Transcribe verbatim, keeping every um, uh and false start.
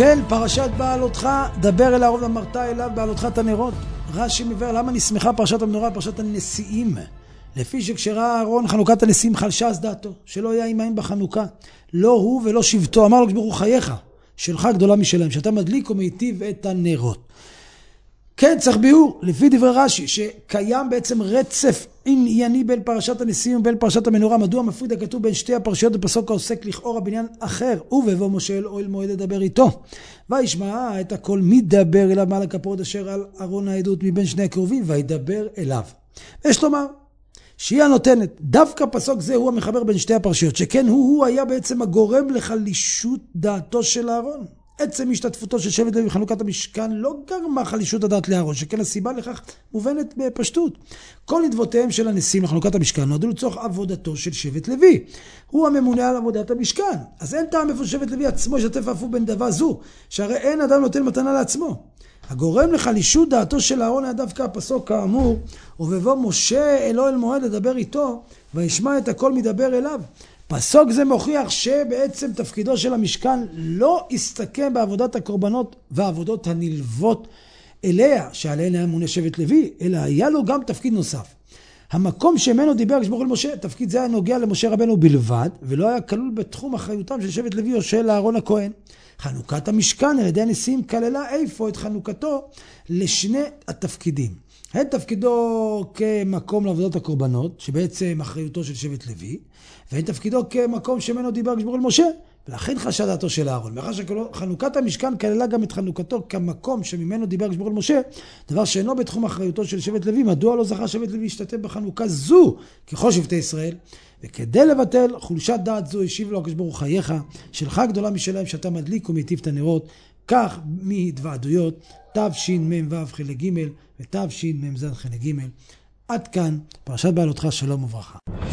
כן, פרשת בעלותך, דבר אל אהרון ואמרת אליו בעלותך את הנרות. רש"י מבאר למה נסמכה פרשת המנורה, פרשת הנשיאים. לפי שכשראה אהרון חנוכת הנשיאים חלשה אז דעתו, שלא היה עמהם בחנוכה. לא הוא ולא שבטו, אמר לו ברוך הוא חייך, שלך גדולה משלהם, שאתה מדליק ומיטיב את הנרות. כן, צריך ביאור, לפי דברי רש"י, שקיים בעצם רצף ענייני בין פרשת הנשיאים ובין פרשת המנורה. מדוע מפריד הכתוב בין שתי הפרשיות בפסוק העוסק לכאורה בעניין אחר? ובבוא משה אל אוהל מועד לדבר איתו. וישמע את הכל מדבר אליו מעל הכפורת אשר על ארון העדות מבין שני הקרובים, וידבר אליו. יש לומר, שהיא הנותנת, דווקא פסוק זה הוא המחבר בין שתי הפרשיות, שכן הוא, הוא היה בעצם הגורם לחלישות דעתו של אהרון. עצם השתתפותו של שבט לוי בחנוכת המשכן לא גרמה חלישות הדעת לאהרון, שכן הסיבה לכך מובנת בפשטות. כל נדבותיהם של הנשיאים לחנוכת המשכן נועדו לצורך עבודתו של שבט לוי. הוא הממונה על עבודת המשכן. אז אין טעם איפה שבט לוי עצמו ישתף אף הוא בנדבה זו, שהרי אין אדם נותן מתנה לעצמו. הגורם לחלישות דעתו של אהרון היה דווקא הפסוק כאמור, ובבוא משה אל אוהל מועד לדבר איתו, וישמע את הכל מדבר אליו. פסוק זה מוכיח שבעצם תפקידו של המשכן לא הסתכם בעבודת הקורבנות והעבודות הנלוות אליה, שעליהן היה מונה שבט לוי, אלא היה לו גם תפקיד נוסף. המקום שמנו דיבר הקדוש ברוך הוא אל משה, תפקיד זה היה נוגע למשה רבנו בלבד, ולא היה כלול בתחום אחריותם של שבט לוי או של אהרון הכהן. חנוכת המשכן על ידי הנשיאים כללה איפה את חנוכתו לשני התפקידים. הן תפקידו כמקום לעבודת הקורבנות, שבעצם אחריותו של שבט לוי, והן תפקידו כמקום שמנו דיבר הקדוש ברוך הוא אל משה, ולכן חשד דעתו של אהרון. מאחר שחנוכת המשכן כללה גם את חנוכתו כמקום שממנו דיבר הקדוש ברוך הוא אל משה, דבר שאינו בתחום אחריותו של שבט לוי, מדוע לא זכה שבט לוי להשתתף בחנוכה זו ככל שבטי ישראל? וכדי לבטל חולשת דעת זו השיב לו הקדוש ברוך הוא חייך, שלך גדולה משלהם שאתה מדליק ומיטיב את הנרות. כך מהתוועדויות תשמ"ו חלק ג' ותשמ"ז חלק ג'. עד כאן פרשת בעלותך, שלום וברכה.